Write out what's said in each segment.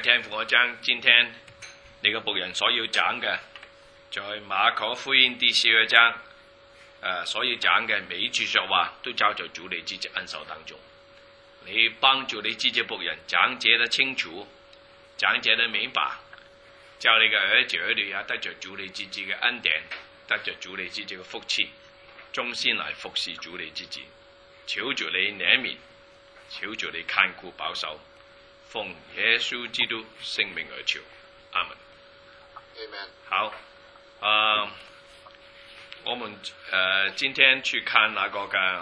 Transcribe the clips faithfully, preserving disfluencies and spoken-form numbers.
天父，我將今天你嘅僕人所要講嘅，在馬可福音第十二章，誒、呃、所要講嘅每一句說話，都交在主你自己恩手當中。你幫助你自己僕人講解得清楚，講解得明白，叫你嘅兒子兒女也得着主你自己嘅恩典，得着主你自己嘅福氣，忠心來服侍主你自己。求主你憐憫，求主你看顧保守，奉耶穌基督聖名而求，阿門。 Amen。 好，啊、呃，我們呃今天去看那個嘅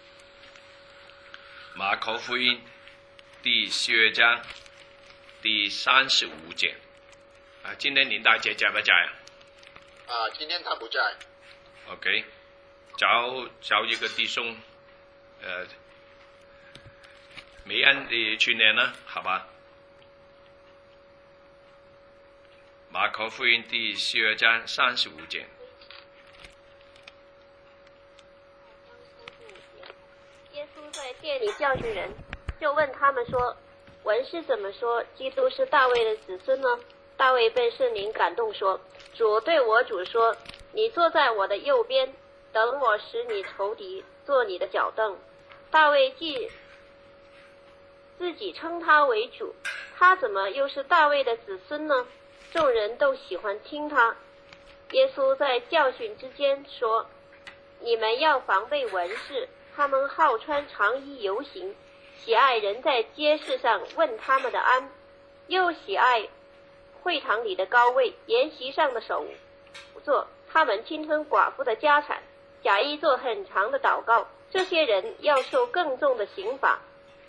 馬可福音第十二章第三十五節。啊，今天林大姐在不在啊？ 啊，今天他不在。 OK， 找找一個弟兄，呃，美恩你去念啦，好吧？馬可福音第十二章三十五節。 耶穌在殿裏教訓人，就問他們說：文士怎麼說基督是大衛的子孫呢？大衛被聖靈感動說：主對我主說，你坐在我的右邊，等我使你仇敵做你的腳凳。大衛既自己稱他為主，他怎麼又是大衛的子孫呢？眾人都喜歡聽他。耶穌在教訓之間說：你們要防備文士，他們好穿長衣遊行，喜愛人在街市上問他們的安，又喜愛會堂裏的高位，筵席上的首座。他們侵吞寡婦的家產，假意做很長的禱告。這些人要受更重的刑罰。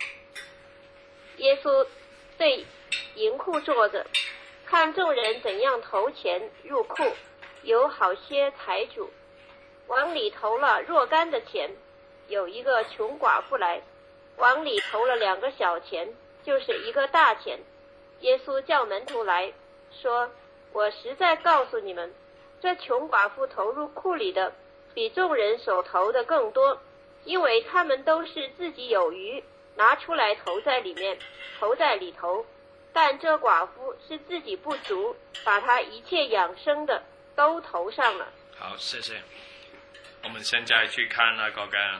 耶穌對銀庫坐着，看眾人怎樣投錢入庫，有好些財主往裡投了若干的錢，有一個窮寡婦來，往裡投了兩個小錢，就是一個大錢。耶穌叫門徒來說：我實在告訴你們，這窮寡婦投入庫裡的比眾人所投的更多，因為他們都是自己有餘，拿出來投在裡面，投在裡頭。但這寡婦是自己不足，把她一切養生的都投上了。 好，謝謝。我們現在去看那個嘅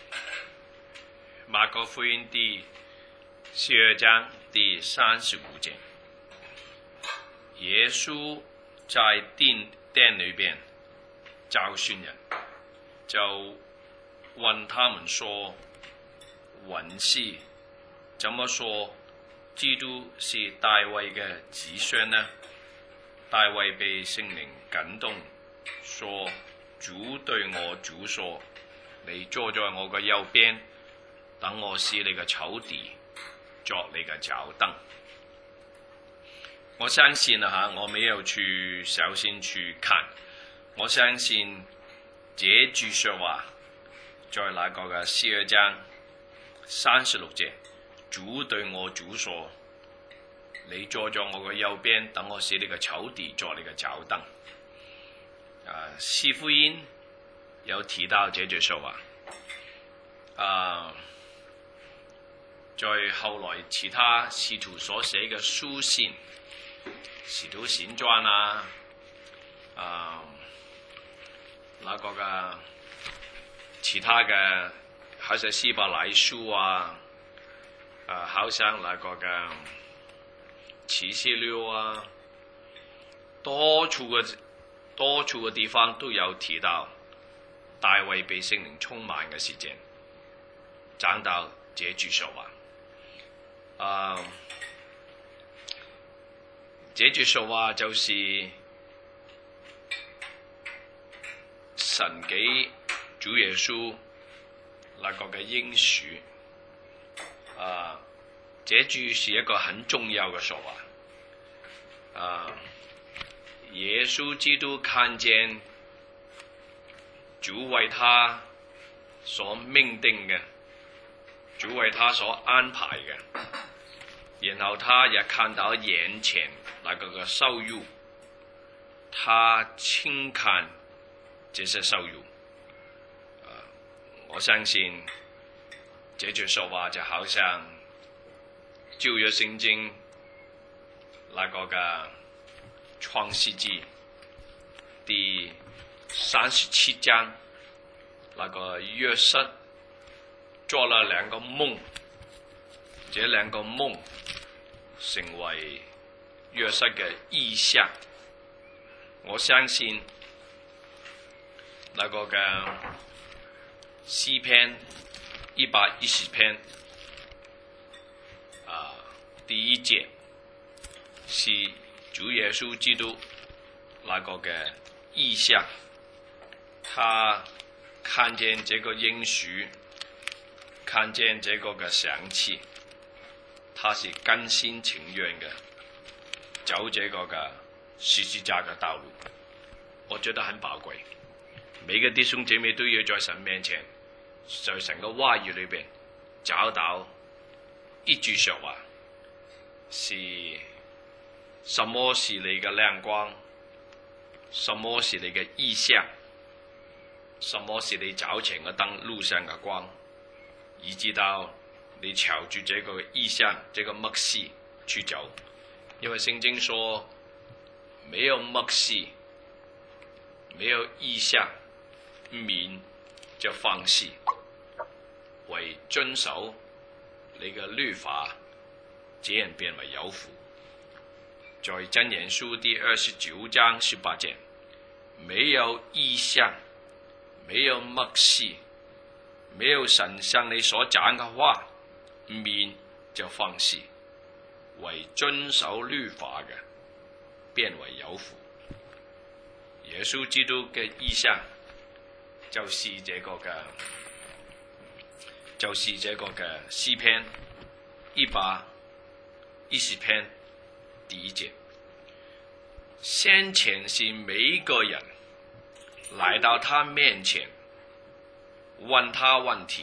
馬可福音第十二章第三十五節。耶穌在殿殿裏邊教訓人，就問他們說：文士怎麼說基督是大衛嘅子孫呢？大衛被聖靈感動，說：主對我主說，你坐在我嘅右邊，等我使你嘅仇敵作你嘅腳凳。我相信啊嚇，我沒有去小心去看，我相信這句說話在那個嘅十二章三十六節，主對我主說：你坐在我嘅右邊，等我使你嘅仇敵作你嘅腳凳。啊，四福音有提到這句說話。啊，在後來其他使徒所寫嘅書信，使徒行傳啊，啊，那個嘅其他嘅，好似希伯來書啊，啊，好像那個嘅啟示錄啊，多處嘅多處嘅地方都有提到大衛被聖靈充滿嘅事情，講到這句說話。啊，這句說話就是神給主耶穌那個嘅應許。啊，這句是一個很重要嘅說話。啊，耶穌基督看見主為他所命定嘅，主為他所安排嘅，然後他也看到眼前那個嘅收入，他輕看這些收入。啊，我相信這句說話就好像舊約聖經那個嘅創世記第三十七章，那個約瑟做了兩個夢，這兩個夢成為約瑟嘅意象。我相信那個嘅詩篇一百一十篇啊第一節是主耶穌基督那個嘅意象，他看見這個應許，看見這個嘅賞賜，他是甘心情願嘅走這個嘅十字架嘅道路，我覺得很寶貴。每個弟兄姐妹都要在神面前，在神嘅話語裏邊找到一句說話，是什麼是你嘅亮光，什麼是你嘅意象，什麼是你早前嘅燈路上嘅光，以至到你朝住這個意象、這個默示去走。因為聖經說，沒有默示，沒有意象，民就放肆，為遵守你嘅律法，這人變為有福。在箴言書第二十九章十八節，沒有意象，沒有默示，沒有神向你所講嘅話，民就放肆，為遵守律法嘅，變為有福。耶穌基督嘅意象就是這個嘅，就是這個嘅詩篇一百一十篇第一節。先前是每一個人來到他面前問他問題，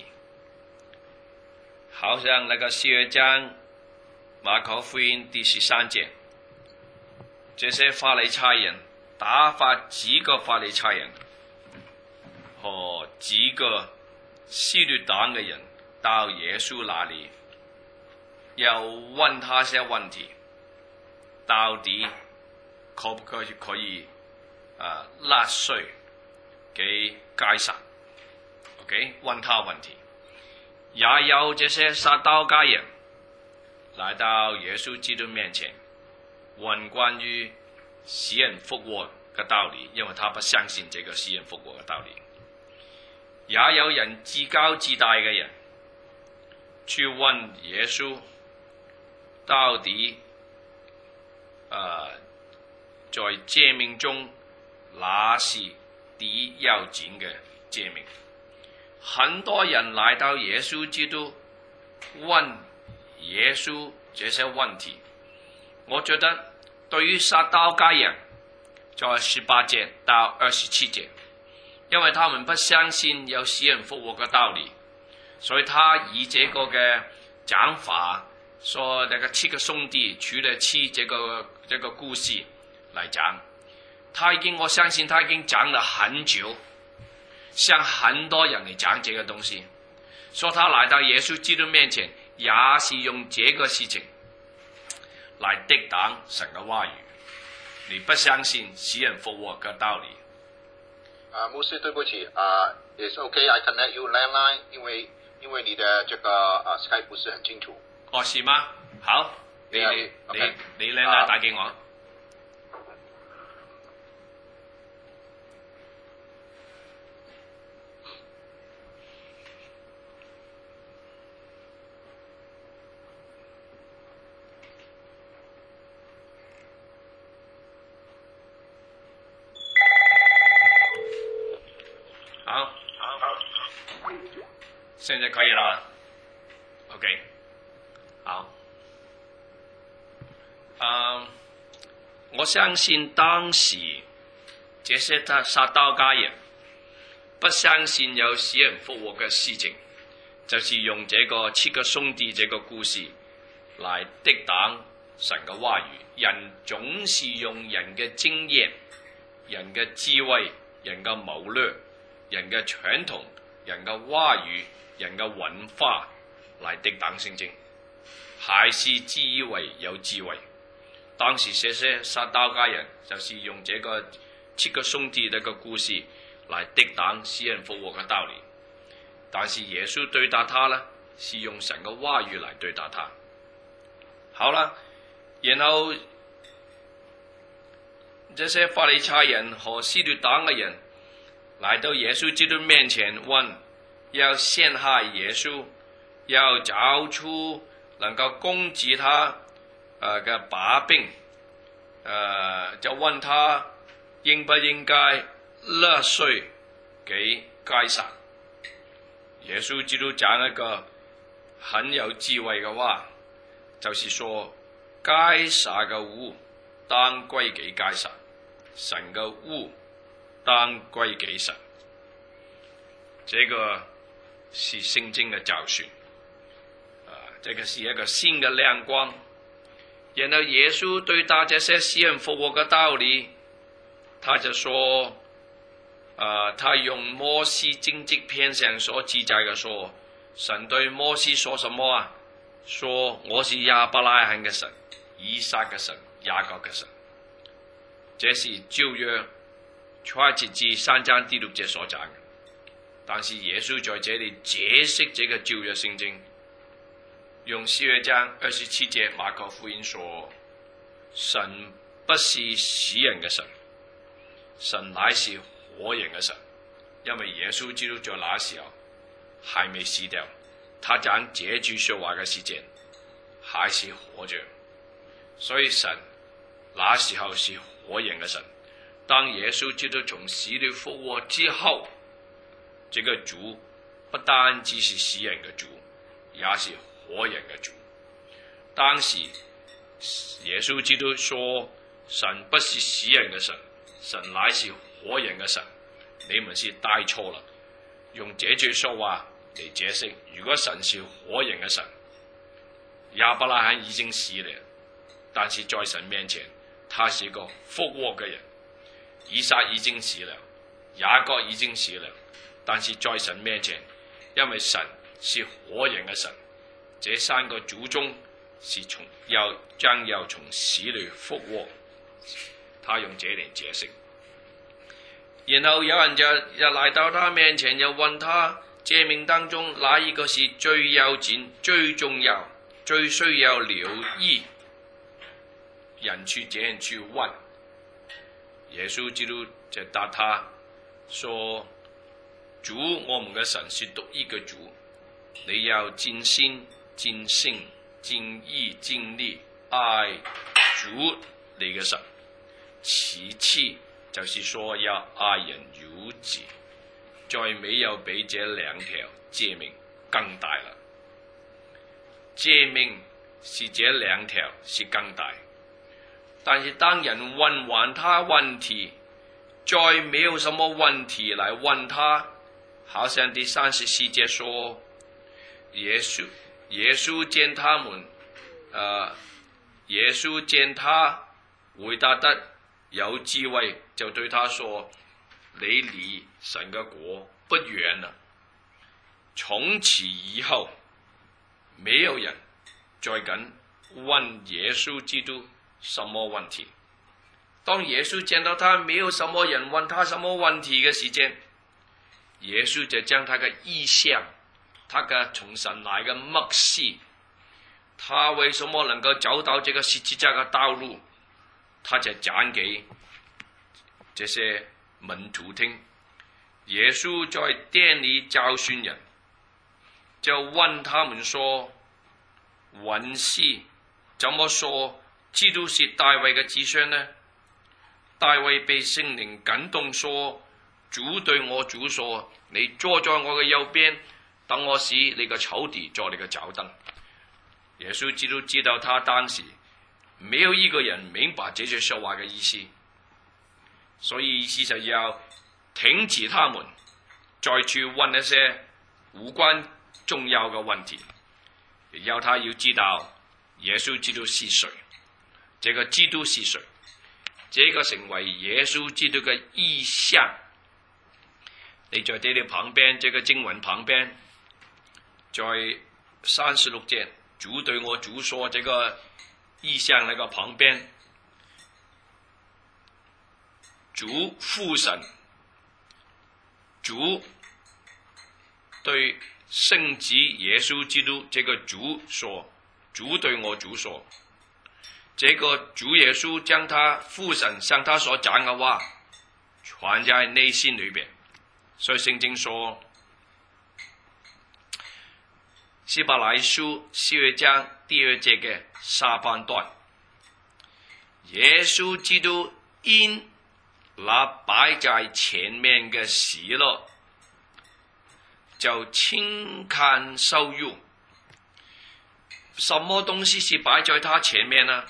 好像那個十二章馬可福音第十三節，這些法利賽人打發幾個法利賽人和幾個希律黨嘅人到耶穌那裡，又問他些問題，到底可不可以可以啊納稅給該撒 ？OK， 問他問題，也有這些撒都該人來到耶穌基督面前，問關於死人復活嘅道理，因為他不相信這個死人復活嘅道理。也有人自高自大嘅人去問耶穌，到底呃在誡命中哪是第一要緊嘅誡命？很多人來到耶穌基督問耶穌這些問題，我覺得對於撒都該人在十八節到二十七節，因為他們不相信有死人復活嘅道理，所以他以這個嘅講法，說那個七個兄弟娶了妻這個這個故事來講，他已經我相信他已經講了很久，向很多人嚟講這個東西，說他來到耶穌基督面前，也是用這個事情來抵擋神嘅話語。你不相信死人復活嘅道理？ 啊，牧師，對不起，啊，也是 OK，I connect you landline，因為因為你的這個啊 Skype 不是很清楚。 哦，是嗎？好，你 Yeah, 你 okay. 你你 landline 打給我。好，現在可以了。OK， 好。嗯，我相信當時這些撒都該人不相信有死人復活嘅事情，就是用這個七個兄弟這個故事來抵擋神嘅話語。人總是用人嘅經驗、人嘅智慧、人嘅謀略、人嘅傳統、人嘅話語、人嘅文化嚟抵擋聖經，還是自以為有智慧。 當時這些撒都該人就是用這個七個兄弟的個故事來抵擋死人復活嘅道理，但是耶穌對答他呢，是用神嘅話語來對答他。好啦，然後這些法利賽人和司律黨嘅人來到耶穌基督面前問，要陷害耶穌，要找出能夠攻擊他呃嘅把柄，呃就問他應不應該納稅給該撒。耶穌基督講一個很有智慧嘅話，就是說該撒嘅物當歸給該撒，神嘅物當歸給神。這個是聖經嘅教訓，啊，這個是一個新嘅亮光。然後耶穌對答這些死人復活嘅道理，他就說，啊，他用摩西經籍篇上所記載嘅說，神對摩西說什麼啊？說我是亞伯拉罕嘅神，以撒嘅神，雅各嘅神。這是舊約出埃及記三章第六節所講嘅。但是耶穌在這裏解釋這個舊約聖經，用四月章二十七節馬可福音說，神不是死人嘅神，神乃是活人嘅神。因為耶穌基督在那時候還沒死掉，他講這句說話嘅時間還是活着，所以神那時候是活人嘅神。當耶穌基督從死裏復活之後，這個主不單只是死人嘅主，也是活人嘅主。當時耶穌基督說，神不是死人嘅神，神乃是活人嘅神。你們是帶錯了，用這句說話嚟解釋，如果神是活人嘅神，亞伯拉罕已經死了，但是在神面前他是一個復活嘅人。以撒已經死了，雅各已經死了，但是在神面前，因為神是活人嘅神，這三個祖宗是從要將要從死裏復活。他用這嚟解釋。然後有人就又來到他面前，又問他誡命當中哪一個是最要緊、最重要、最需要留意？人去這樣去問，耶穌基督就答他說，主我們嘅神是獨一嘅主，你要盡心、盡性、盡意、盡力愛主你嘅神。其次就是說要愛人如己，再沒有比這兩條誡命更大了。誡命是這兩條是更大，但是當人問完他問題，再沒有什麼問題來問他，好像第三十四節說，耶穌耶穌見他們，呃，耶穌見他回答得有智慧，就對他說，你離神嘅國不遠了。從此以後，沒有人再敢問耶穌基督什麼問題。當耶穌見到他沒有什麼人問他什麼問題嘅時間，耶穌就將他嘅意向，他嘅從神來嘅默示，他為什麼能夠走到這個十字架嘅道路，他就講給這些門徒聽。耶穌在殿裏教訓人，就問他們說，文士怎麼說基督是大衛嘅子孫呢？大衛被聖靈感動說，主對我主說，你坐在我嘅右邊，等我使你嘅仇敵作你嘅腳凳。耶穌基督知道他當時沒有一個人明白這句說話嘅意思，所以意思就要停止他們再去問一些無關重要嘅問題，要他要知道耶穌基督是誰，這個基督是誰，這個成為耶穌基督嘅意象。你在這裏旁邊，這個經文旁邊，在三十六節，主對我主說這個意象那個旁邊主父神，主對聖子耶穌基督這個主說，主對我主說，這個主耶穌將他父神向他所講嘅話傳在內心裏邊。所以聖經說希伯來書四二章第二節嘅下半段，耶穌基督因那擺在前面嘅喜樂，就輕看羞辱。什麼東西是擺在他前面呢？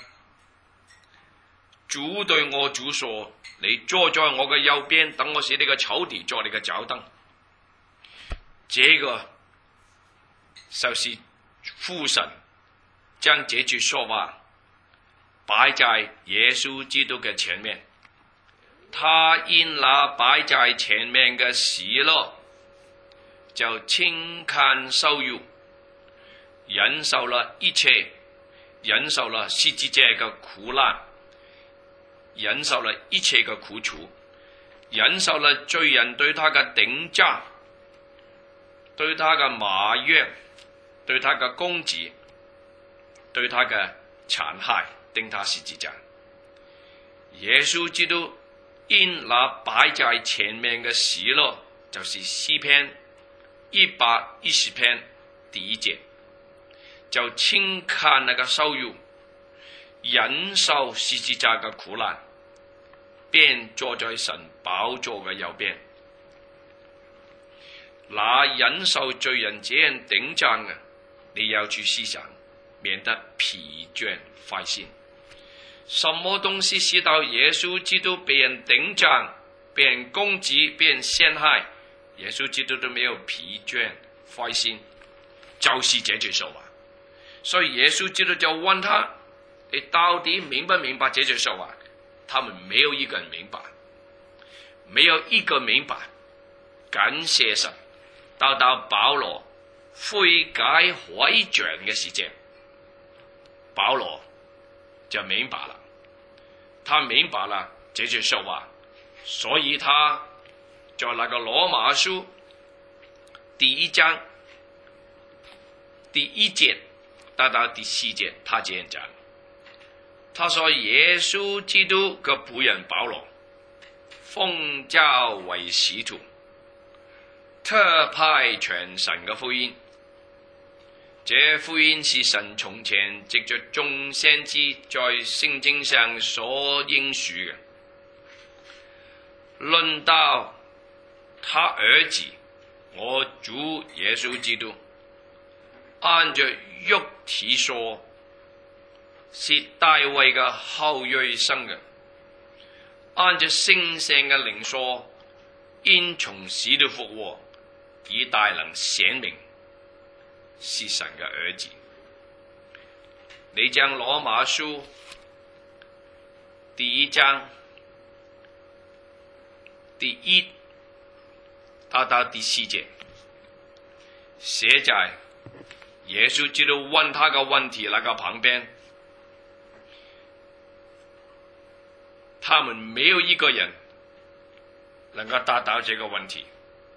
主對我主說，你坐在我嘅右邊，等我使你嘅仇敵作你嘅腳凳。這個就是父神將這句說話擺在耶穌基督嘅前面，他因那擺在前面嘅喜樂，就輕看羞辱，忍受了一切，忍受了十字架嘅苦難，忍受了一切嘅苦楚，忍受了罪人對他嘅頂撞，對他嘅埋怨，對他嘅攻擊，對他嘅殘害，釘他十字架。耶穌基督因那擺在前面嘅喜樂，就是詩篇一百一十篇第一節，就輕看那個羞辱，忍受十字架嘅苦難，便坐在神寶座嘅右邊。那忍受罪人這樣頂撞嘅，你要去思想，免得疲倦灰心。什麼東西使到耶穌基督被人頂撞、被人攻擊、被人陷害，耶穌基督都沒有疲倦灰心，就是這句說話。所以耶穌基督就問他，你到底明不明白這句說話？他們沒有一個人明白，沒有一個明白。感謝神，到到保羅悔改回轉嘅時間，保羅就明白了，他明白了這句說話，所以他在那個羅馬書第一章第一節到到第四節，他這樣講，他說耶穌基督嘅僕人保羅，奉召為使徒，特派傳神嘅福音。這福音是神從前藉着眾先知在聖經上所應許嘅。論到他兒子我主耶穌基督，按着肉體說，是大衛嘅後裔生嘅；按着聖聖嘅靈說，因從死裏復活，以大能顯明是神嘅兒子。你將羅馬書第一章第一到到第四節寫在耶穌基督問他嘅問題那個旁邊，他們沒有一個人能夠答到這個問題。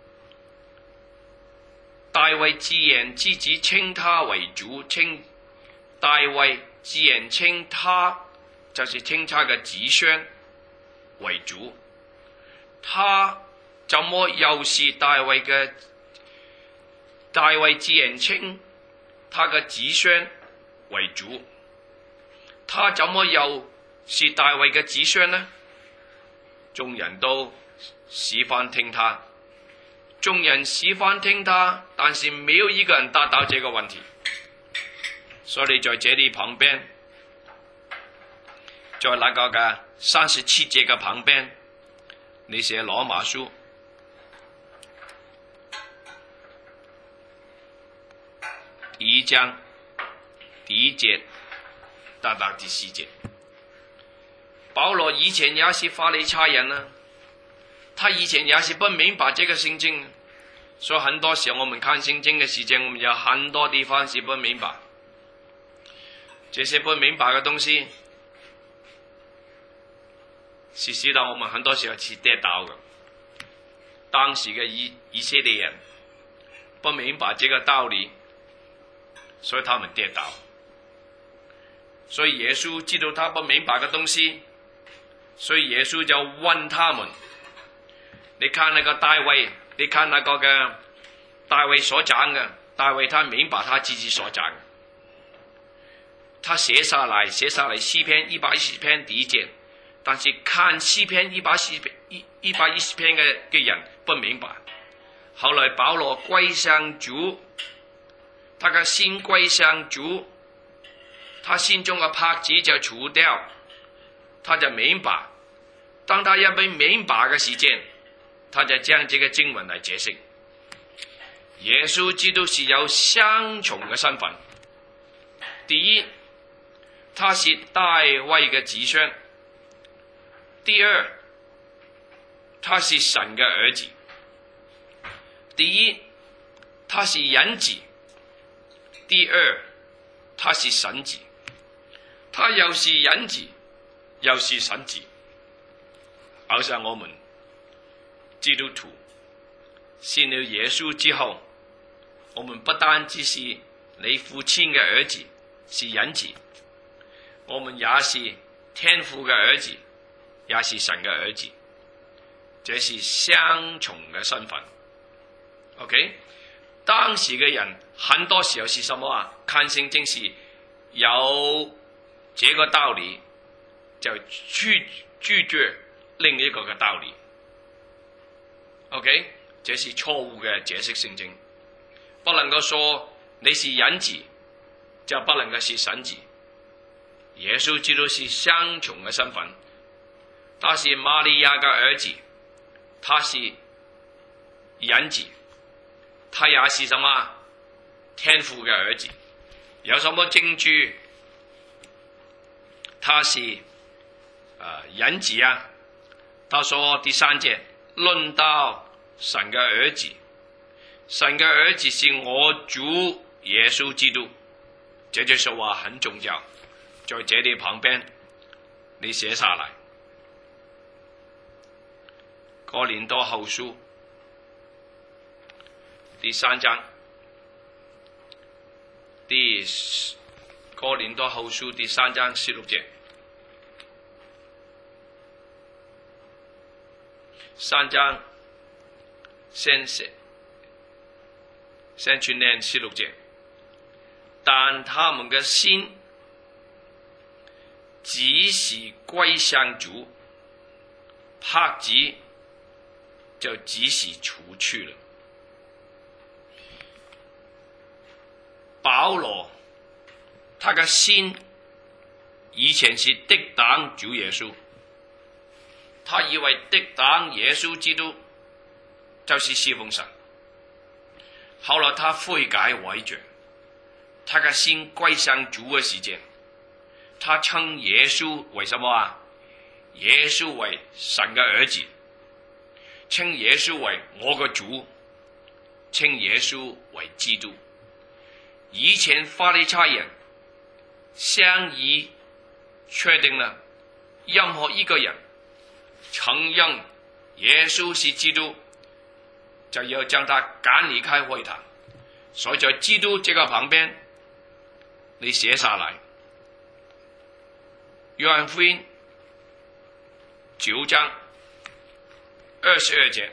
大衛自然自己稱他為主，稱大衛自然稱他就是稱他嘅子孫為主，他怎麼又是大衛嘅？大衛自然稱他嘅子孫為主，他怎麼又是大衛嘅子孫呢？眾人都喜歡聽他。眾人喜歡聽他，但是沒有一個人答到這個問題。所以你在這裏旁邊，在那個嘅三十七節嘅旁邊，你寫羅馬書第一章第一節到到第四節。保羅以前也是法利賽人啊，他以前也是不明白這個聖經，所以很多時候我們看聖經嘅時間，我們有很多地方是不明白。這些不明白嘅東西， 是使到我們很多時候是跌倒嘅。當時嘅以以色列人不明白這個道理，所以他們跌倒。所以耶穌知道他不明白嘅東西，所以耶穌就問他們：你看那個大衛，你看那個嘅大衛所講嘅，大衛他明白他自己所講，他寫下來，寫下來詩篇一百一十篇第一節，但是看詩篇一百一一百一十篇嘅嘅人不明白。後來保羅歸向主，他嘅心歸向主，他心中嘅帕子就除掉，他就明白。當他一被明白嘅時間，他就將這個經文嚟解釋。耶穌基督是有雙重嘅身份。第一，他是大衛嘅子孫；第二，他是神嘅兒子。第一，他是人子；第二，他是神子。他又是人子，又是神子。好像我們基督徒信了耶穌之後，我們不單只是你父親嘅兒子，是人子，我們也是天父嘅兒子，也是神嘅兒子。這是雙重嘅身份。OK， 當時嘅人很多時候是什麼啊？看聖經是有這個道理，就拒拒絕另一個嘅道理。OK， 這是錯誤嘅解釋聖經。不能夠說你是人子，就不能夠是神子。耶穌基督是雙重嘅身份，他是瑪利亞嘅兒子，他是人子。他也是什麼？天父嘅兒子。有什麼證據他是、呃、人子啊？他說第三節，論到神嘅兒子，神嘅兒子是我主耶穌基督。這句說話很重要，在這裏旁邊你寫下來。哥林多後書第三章，第哥林多後書第三章十六節，三章先寫先去念十六節，但他們嘅心只是歸向主，帕子就只是除去了。保羅他嘅心以前是敵擋主耶穌，他以為敵擋耶穌基督就是侍奉神。後來他悔改悔罪，他嘅心歸向主嘅時間，他稱耶穌為什麼啊？耶穌為神嘅兒子，稱耶穌為我嘅主，稱耶穌為基督。以前法利賽人相依確定了，任何一個人承認耶穌是基督，就要將他趕離開會堂。所以在基督這個旁邊，你寫下來。約翰福音九章二十二節，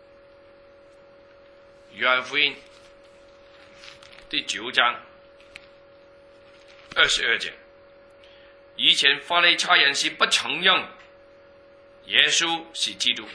約翰福音第九章二十二節，以前法利賽人是不承認耶穌是基督，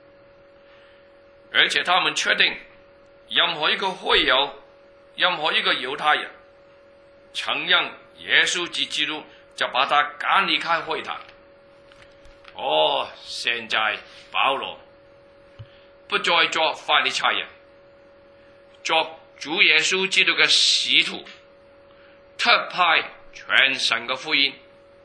而且他們確定任何一個會友，任何一個猶太人承認耶穌是基督，就把他趕離開會堂。哦，現在保羅不再做法利賽人，做主耶穌基督嘅使徒，特派傳神嘅福音。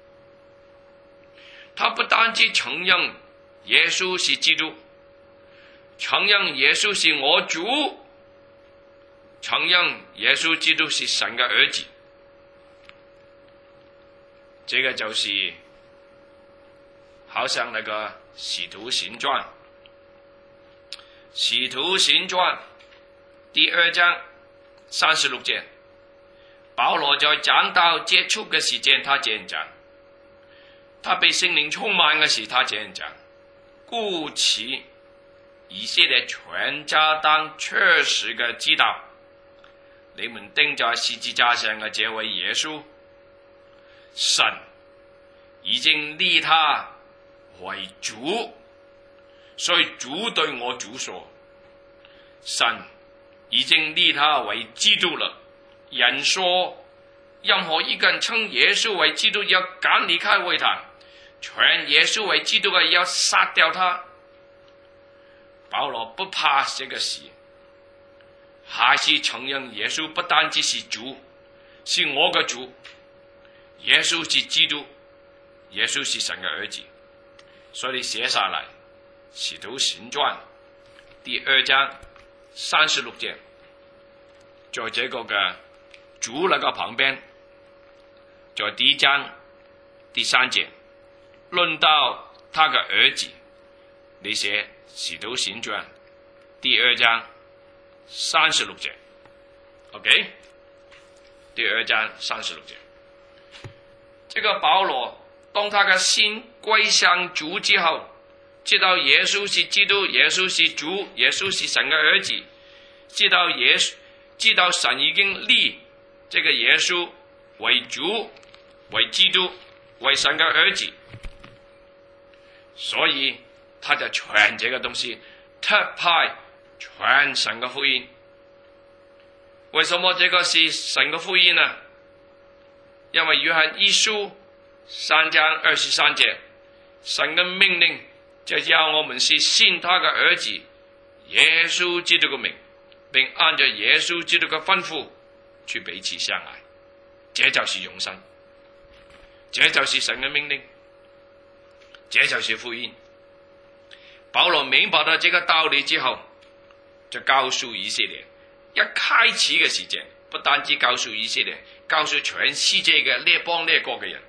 他不單止承認耶穌是基督，承認耶穌是我主，承認耶穌基督是神嘅兒子。這個就是好像那個《使徒行傳》，《使徒行傳》第二章三十六節，保羅在講道結束嘅時間，他這樣講，他被聖靈充滿嘅時，他這樣講，故此以色列全家當確實嘅知道，你們釘在十字架上嘅這位耶穌，神已經立他為主，所以主對我主說，神已經立他為基督了。人說任何一個人稱耶穌為基督，要趕離開會堂，傳耶穌為基督嘅要殺掉他。保羅不怕這個事，還是承認耶穌不單只是主，是我嘅主，耶穌是基督，耶穌是神嘅兒子。所以寫下來，《使徒行傳》第二章三十六節，在這個嘅主那個旁邊，在第一章第三節，論到他嘅兒子，你寫《使徒行傳》第二章三十六節 ，OK？ 第二章三十六節，這個保羅當他嘅心歸向主之後，知道耶穌是基督，耶穌是主，耶穌是神嘅兒子，知道耶穌，知道神已經立這個耶穌為主、為基督、為神嘅兒子，所以他就傳這個東西，特派傳神嘅福音。為什麼這個是神嘅福音呢？因為約翰一書三章二十三節，神嘅命令就要我們是信他嘅兒子耶穌基督嘅名，並按照耶穌基督嘅吩咐去彼此相愛，這就是永生，這就是神嘅命令，這就是福音。保羅明白到這個道理之後，就告訴以色列，一開始嘅時間不單止告訴以色列，告訴全世界嘅列邦列國嘅人，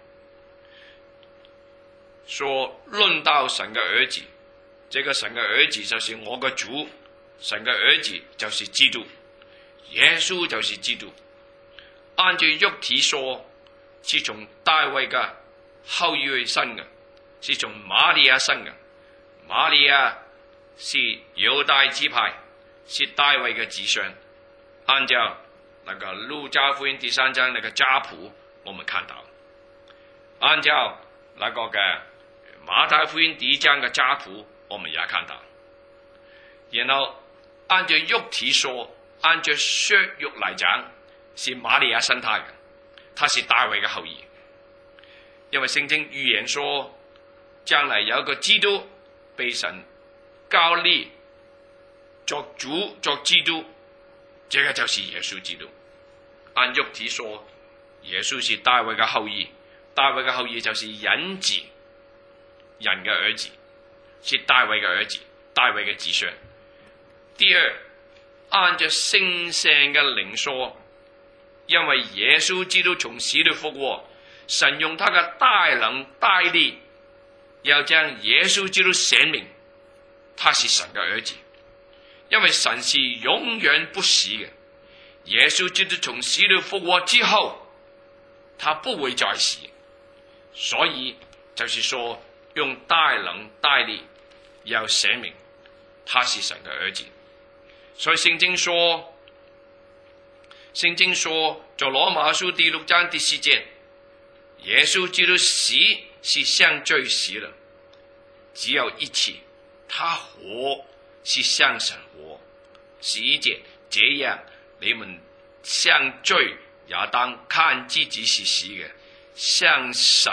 說論到神嘅兒子，這個神嘅兒子就是我嘅主，神嘅兒子就是基督，耶穌就是基督。按照肉體說，是從大衛嘅後裔生嘅，是從瑪利亞生嘅。瑪利亞是猶大支派，是大衛嘅子孫。按照那個路加福音第三章那個家譜，我們看到，按照那個嘅馬太福音第一章嘅家譜，我們也看到。然後按照肉體說，按照血肉嚟講，是瑪利亞生他嘅，他是大衛嘅後裔。因為聖經預言說，將來有一個基督被神高立作主作基督，這個就是耶穌基督。按肉體說，耶穌是大衛嘅後裔，大衛嘅後裔就是人子，人嘅兒子，是大衛嘅兒子，大衛嘅子孫。第二，按照聖聖嘅靈說，因為耶穌基督從死裏復活，神用他嘅大能大力，要將耶穌基督顯明，他是神嘅兒子。因為神是永遠不死嘅，耶穌基督從死裏復活之後，他不會再死，所以就是說用大能大力要顯明他是神嘅兒子。所以聖經說，聖經說在羅馬書第六章第四節，耶穌基督死是向罪死了，只有一次，他活是向神活。十一節，這樣你們向罪也當看自己是死嘅，向神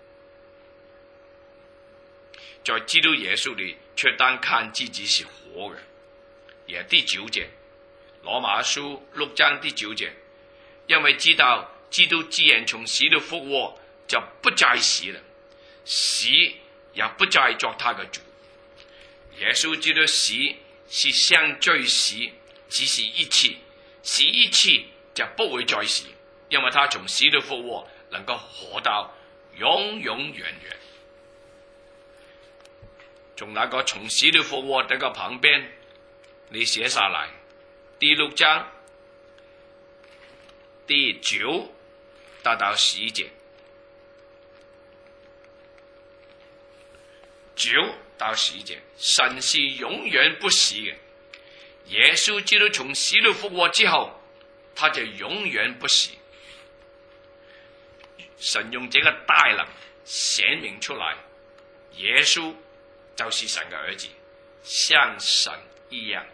在基督耶穌裏卻當看自己是活嘅。也第九節，羅馬書六章第九節，因為知道基督既然從死裏復活，就不再死了，死也不再作他嘅主。耶穌基督死是向罪死，只是一次，死一次就不會再死，因為他從死裏復活，能夠活到永永遠遠。 從那個從死裏復活那個旁邊，你寫下來。第六章第九到到十一節，九到十一節，神是永遠不死嘅。耶穌基督從死裏復活之後，他就永遠不死。神用這個大能顯明出來，耶穌就是神嘅兒子，像神一樣。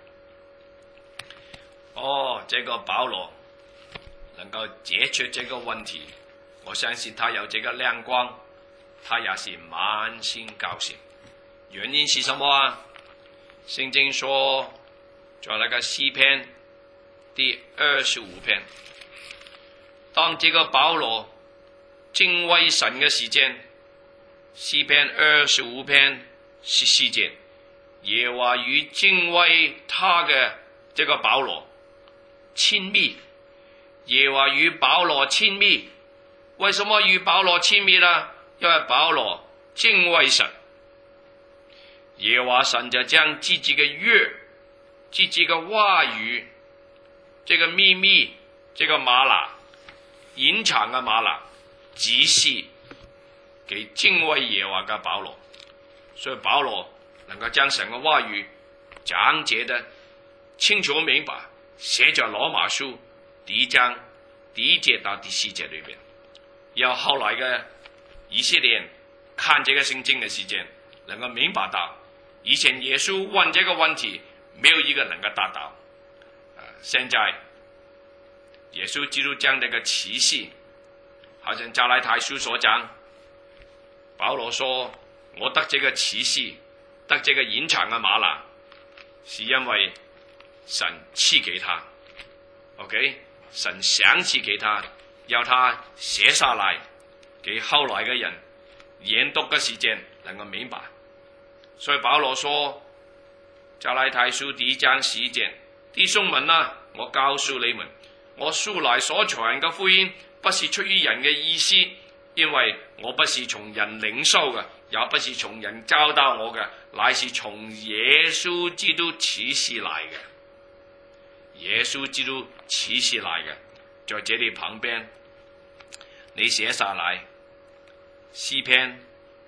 哦，這個保羅能夠解決這個問題，我相信他有這個亮光，他也是滿心高興。原因是什麼啊？聖經說，在那個詩篇第二十五篇，當這個保羅敬畏神嘅時間，詩篇二十五篇十四節，耶和華與敬畏他嘅這個保羅親密，耶和華與保羅親密。為什麼與保羅親密呢？因為保羅敬畏神，耶和華神就將自己嘅約、自己嘅話語，這個秘密、這個嗎哪，隱藏嘅嗎哪，指示給敬畏耶和華嘅保羅，所以保羅能夠將神嘅話語講解得清楚明白，寫在羅馬書第一章第一節到第四節裏邊。要後來嘅以色列人看這個聖經嘅時間，能夠明白到以前耶穌問這個問題，沒有一個能夠答到。啊，現在耶穌基督將這個啟示，好像加拉太書所講，保羅說：我得這個啟示，得這個隱藏嘅嗎哪，是因為神賜給他。OK， 神賞賜給他，要他寫下來，給後來嘅人研讀嘅時間能夠明白。所以保羅說，加拉太書第一章十一節，弟兄們啊，我告訴你們，我素來所傳嘅福音，不是出於人嘅意思，因為我不是從人領受嘅，也不是從人教導我嘅，乃是從耶穌基督啟示來嘅。耶穌基督啟示來嘅，在這裏旁邊，你寫下來，詩篇，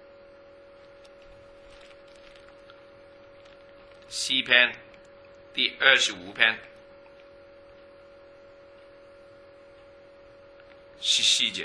詩篇第二十五篇十四節，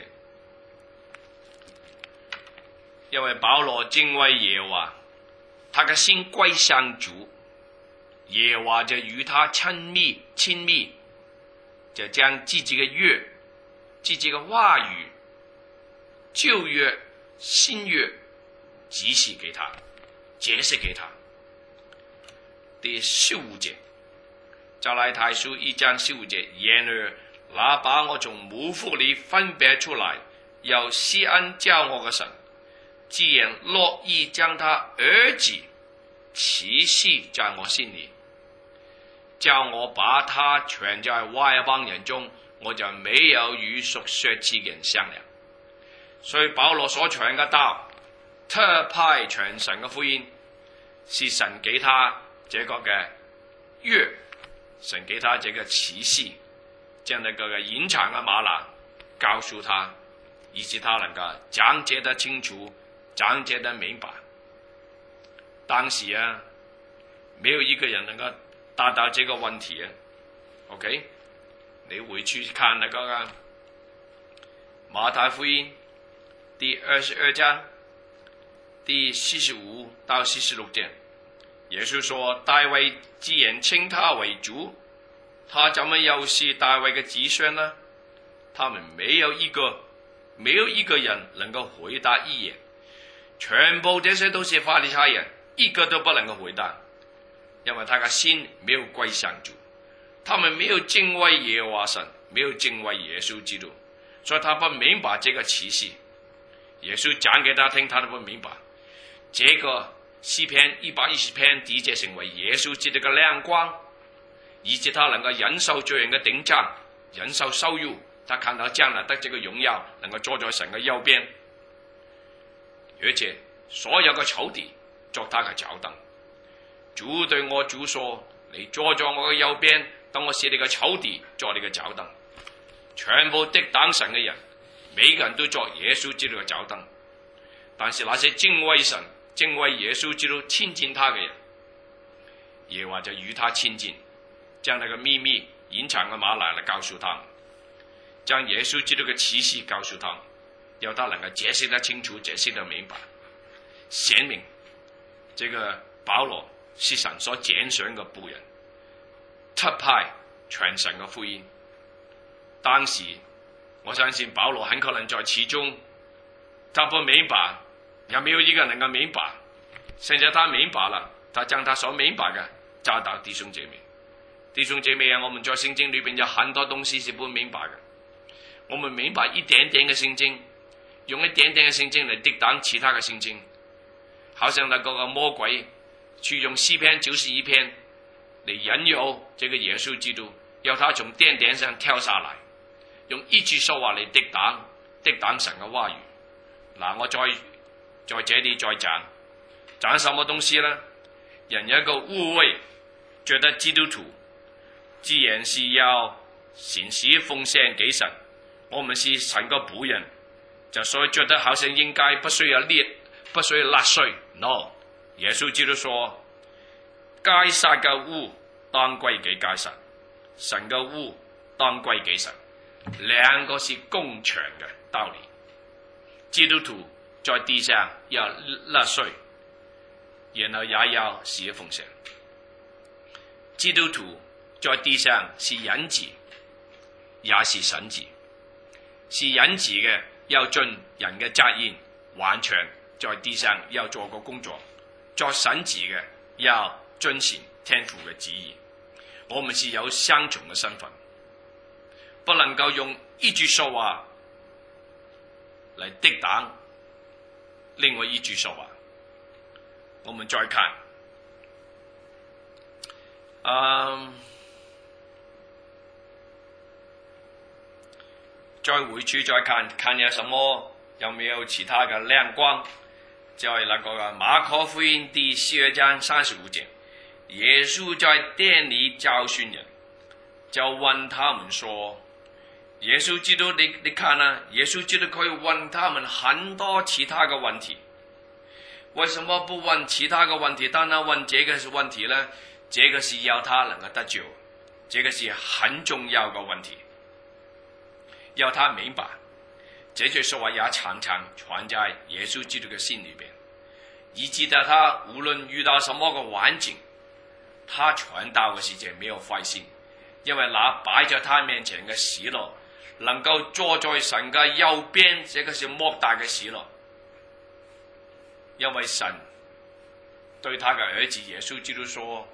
因為保羅敬畏耶和華，他嘅心歸向主，耶和華就與他親密親密，就將自己嘅約、自己嘅話語、舊約、新約指示給他，解釋給他。第十五節，加拉太書一章十五節，然而那把我從母腹裏分別出來，又施恩教我嘅神，既然樂意將他兒子啟示在我心裏，叫我把他傳在外邦人中，我就沒有與屬血氣嘅人商量。所以保羅所傳嘅道，特派傳神嘅福音，是神給他這個嘅約，神給他這個啟示，將那個嘅隱藏嘅嗎哪告訴他，以致他能夠講解得清楚，講解得明白。當時啊，沒有一個人能夠答到這個問題啊。OK， 你回去看那個馬太福音第二十二章第四十五到四十六節。耶穌說：大衛既然稱他為主，他怎麼又是大衛嘅子孫呢？他們沒有一個，沒有一個人能夠回答一言，全部這些都是法利賽人，一個都不能夠回答，因為他嘅心沒有歸向主，他們沒有敬畏耶和華神，沒有敬畏耶穌基督，所以他不明白這個啟示。耶穌講給他聽，他都不明白。這個詩篇一百一十篇第一節成為耶穌基督嘅亮光，以致他能夠忍受罪人嘅頂撞，忍受羞辱。他看到將來得這個榮耀，能夠坐在神嘅右邊，而且所有嘅仇敵作他嘅腳凳。主對我主說：你坐在我嘅右邊，等我使你嘅仇敵作你嘅腳凳。全部敵擋神嘅人，每個人都作耶穌基督嘅腳凳。但是那些敬畏神、敬畏耶穌基督、親近他嘅人，耶和華就與他親近，將那個秘密隱藏嘅嗎哪嚟告訴他們，將耶穌基督嘅啟示告訴他們，要他能夠解釋得清楚，解釋得明白，顯明這個保羅是神所揀選嘅僕人，特派傳神嘅福音。當時我相信保羅很可能在其中，他不明白，也沒有一個人能夠明白。現在他明白了，他將他所明白嘅教導弟兄姐妹。弟兄姐妹啊，我們在聖經裏邊有很多東西是不明白嘅。我們明白一點點嘅聖經，用一點點嘅聖經嚟敵擋其他嘅聖經，好像那個魔鬼去用詩篇九十一篇嚟引誘這個耶穌基督，要他從殿頂上跳下來，用一句說話嚟敵擋敵擋神嘅話語。嗱，我再在這裏再講講什麼東西呢？人有一個誤會，覺得基督徒既然是要善施奉獻給神，我們是神個僕人，就所以覺得好像應該不需要列，不需要納稅。No， 耶穌基督說，該撒嘅物當歸給該撒，神嘅物當歸給神，兩個是共存嘅道理。基督徒在地上要納稅，然後也要施奉獻。基督徒在地上是人子，也是神子。是人子嘅要盡人嘅責任，完全在地上要做個工作；作神子嘅要遵行天父嘅旨意。我們是有雙重嘅身份，不能夠用一句說話嚟敵擋另外一句說話。我們再看，嗯，再回去再看看有什麼，有沒有其他嘅亮光？就係那個馬可福音第十二章三十五節，耶穌在殿裏教訓人，就問他們說：耶穌基督，你你看啊，耶穌基督可以問他們很多其他嘅問題，為什麼不問其他嘅問題，單單問這個問題呢？這個是要他能夠得救，這個是很重要嘅問題，要他明白。這句說話也常常傳在耶穌基督嘅心裏邊，以致到他無論遇到什麼嘅環境，他傳道嘅時節沒有灰心，因為那擺在他面前嘅喜樂，能夠坐在神嘅右邊，這個是莫大嘅喜樂。因為神對他嘅兒子耶穌基督說：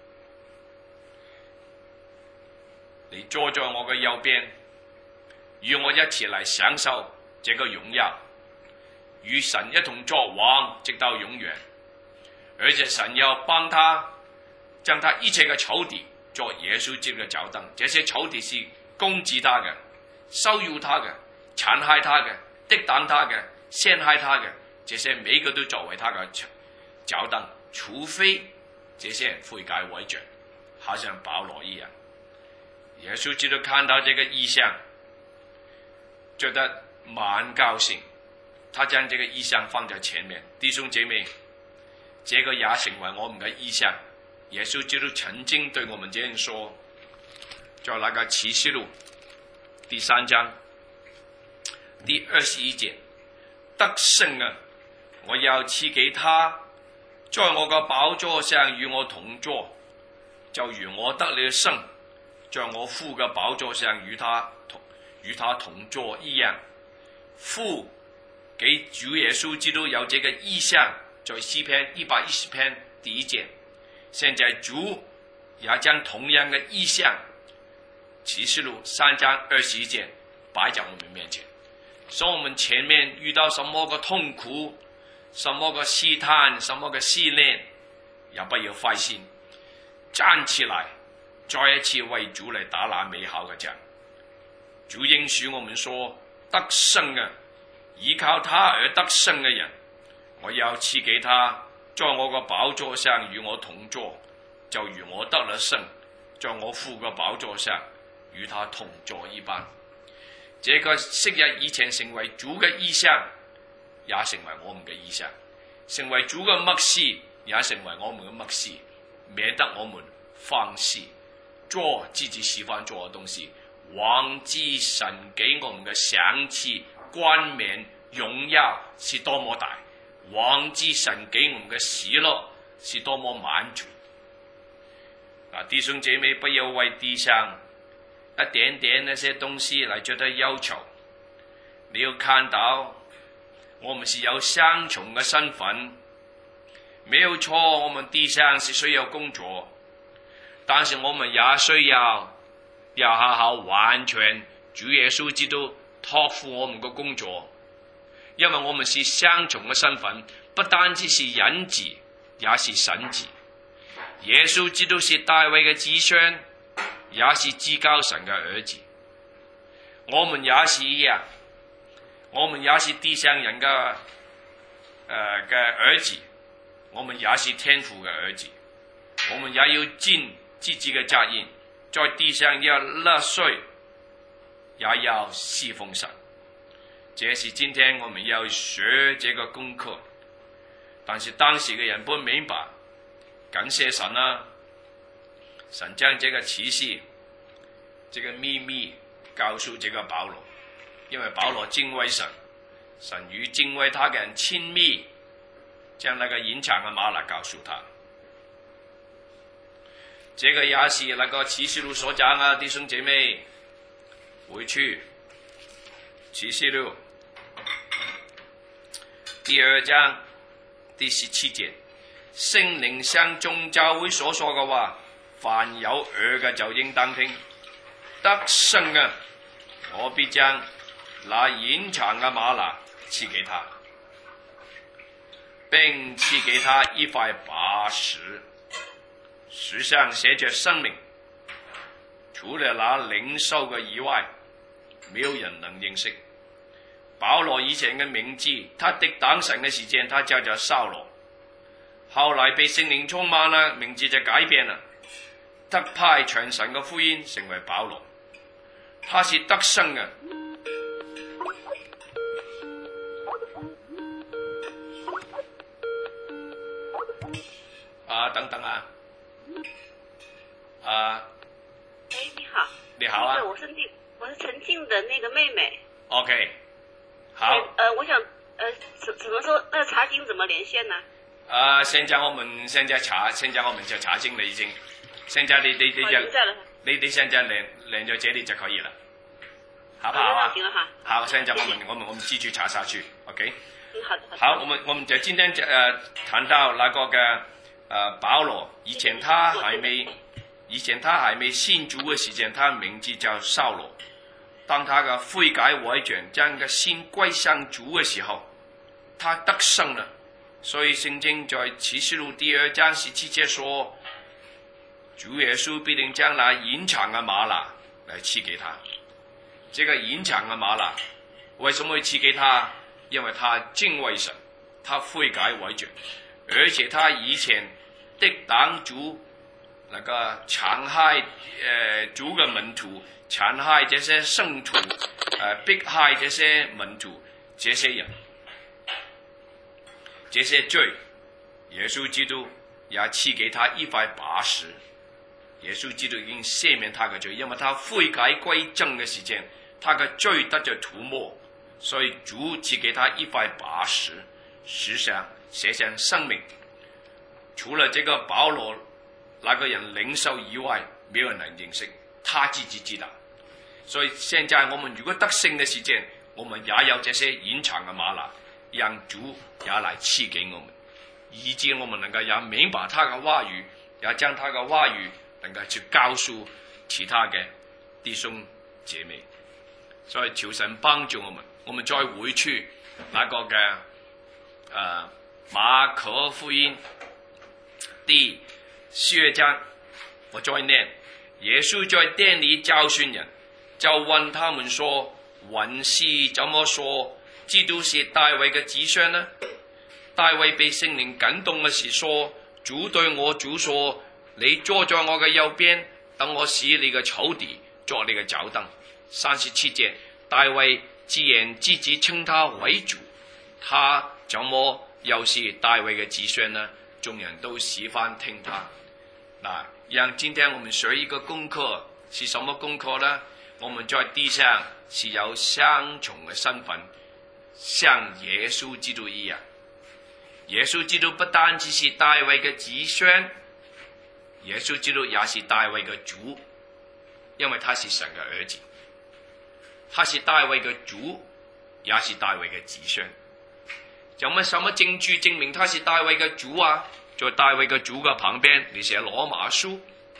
你坐在我嘅右邊，與我一起來享受這個榮耀，與神一同作王，直到永遠。而且神要幫他，將他一切嘅仇敵做耶穌基督嘅腳凳。這些仇敵是攻擊他嘅、羞辱他嘅、殘害他嘅、敵擋他嘅、陷害他嘅，這些每個都作為他嘅腳凳，除非這些人悔改為準，好像保羅一樣。耶穌基督看到這個異象，覺得蠻高興，他將這個異象放在前面。弟兄姐妹，這個也成為我們嘅異象。耶穌基督曾經對我們這樣說，在那個啟示錄第三章第二十一節，得勝啊，我要賜給他，在我個寶座上與我同坐，就如我得了勝，在我父嘅寶座上與他同與他同坐一樣。父給主耶穌基督有這個異象，在詩篇一百一十篇第一節。現在主也將同樣嘅異象，啟示錄三章二十一節擺在我們面前。所以我們前面遇到什麼個痛苦，什麼個試探，什麼個試煉，也不要灰心，站起來，再一次為主嚟打那美好嘅仗。主應許我們說，得勝嘅，依靠他而得勝嘅人，我要賜給他在我個寶座上與我同坐，就如我得了勝，在我父個寶座上與他同坐一般。這個昔日以前成為主嘅意象，也成為我們嘅意象；成為主嘅默示，也成為我們嘅默示，免得我們放肆做自己喜歡做嘅東西，忘記神給我們嘅賞賜、冠冕、榮耀是多麼大，忘記神給我們嘅喜樂是多麼滿足。啊，弟兄姐妹，不要為地上一點點那些東西來覺得憂愁。你要看到，我們是有雙重嘅身份，沒有錯，我們地上是需要工作，但是我們也需要要好好完全主耶穌基督託付我們嘅工作，因為我們是雙重嘅身份，不單止是人子，也是神子。耶穌基督是大衛嘅子孫，也是至高神嘅兒子。我們也是一樣，我們也是地上人嘅誒嘅兒子，我們也是天父嘅兒子。我們也要盡自己嘅責任，在地上要納稅，也要侍奉神。這是今天我們要學這個功課，但是當時嘅人不明白。感謝神啊！神將這個啟示、這個秘密告訴這個保羅，因為保羅敬畏神，神與敬畏他嘅人親密，將那個隱藏嘅嗎哪告訴他。這個也是那個啟示錄所講啊，弟兄姐妹，回去啟示錄第二章第十七節。聖靈向眾教會所說嘅話，凡有耳嘅就應當聽。得勝嘅，我必將那隱藏嘅嗎哪賜給他，並賜給他一塊寶石，石上寫着生命。除了那領受嘅以外，沒有人能認識。保羅以前嘅名字，他敵擋神嘅時間，他叫做掃羅。後來被聖靈充滿了，名字就改變了。特派傳神嘅福音，成為保羅。他是得勝嘅。啊，等等啊，啊， 哎，你好， 你好啊， 我是那我是陳靜的那個妹妹。 OK， 好。 呃，我想，呃，怎怎麼說？那個查經怎麼連線呢？ 啊、呃，現在我們現在查，現在我們就查經了已經。現在你你你就你你現在連連咗這裡就可以了，好不好啊？好，現在我們我們我們繼續查下去 ，OK？ 嗯，好的。 好，我們我們就今天就呃談到那個嘅呃保羅，以前他還沒以前他還沒信主嘅時間，他名字叫掃羅。當他嘅悔改回轉，將個心歸向主嘅時候，他得勝了。所以聖經在啟示錄第二章十七節說，主耶穌必定將那隱藏嘅嗎哪來賜給他。這個隱藏嘅嗎哪為什麼會賜給他？因為他敬畏神，他悔改回轉，而且他以前敵擋主，那個殘害誒、呃、主嘅門徒，殘害這些聖徒，誒、呃、迫害這些門徒，這些人。這些罪，耶穌基督也賜給他一塊寶石。耶穌基督已經赦免他嘅罪，因為他悔改歸正嘅時間，他嘅罪得咗塗抹，所以主賜給他一塊寶石，石上寫上生命。除了這個保羅那個人領受以外，沒有人能認識，他自己知道。所以現在我們如果得勝嘅時間，我們也有這些隱藏嘅嗎哪。讓主也來賜給我們，以致我們能夠也明白他嘅話語，也將他嘅話語能夠去告訴其他嘅弟兄姐妹。所以求神幫助我們，我們再回去那個嘅誒、呃、馬可福音第十二章，我再念。耶穌在殿裏教訓人，就問他們說：文士怎麼說基督是大衛嘅子孫呢？ 大衛被聖靈感動嘅時說，主對我主說，你坐在我嘅右邊，等我使你嘅仇敵作你嘅腳凳。三十七節，大衛自言自己稱他為主，他怎麼又是大衛嘅子孫呢？眾人都喜歡聽他。那讓今天我們學一個功課，是什麼功課呢？我們在地上是有雙重嘅身份，像耶穌基督一樣。耶穌基督不單只是大衛嘅子孫，耶穌基督也是大衛嘅主，因為他是神嘅兒子。他是大衛嘅主，也是大衛嘅子孫。有乜什麼證據證明他是大衛嘅主啊？在大衛嘅主嘅旁邊，你寫羅馬書